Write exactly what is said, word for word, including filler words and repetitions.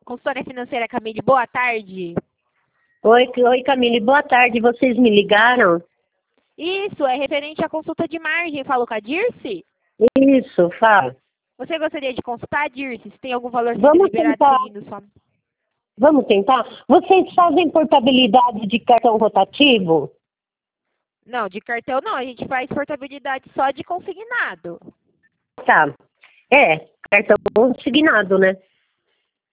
consultoria financeira Camille, boa tarde. Oi, oi Camille, boa tarde. Vocês me ligaram? Isso, é referente à consulta de margem. Falou com a Dirce? Isso, fala. Você gostaria de consultar a Dirce? Se tem algum valor sendo Vamos liberado tentar. seguindo sua... Vamos tentar? Vocês fazem portabilidade de cartão rotativo? Não, de cartão não. A gente faz portabilidade só de consignado. Tá. É, cartão consignado, né?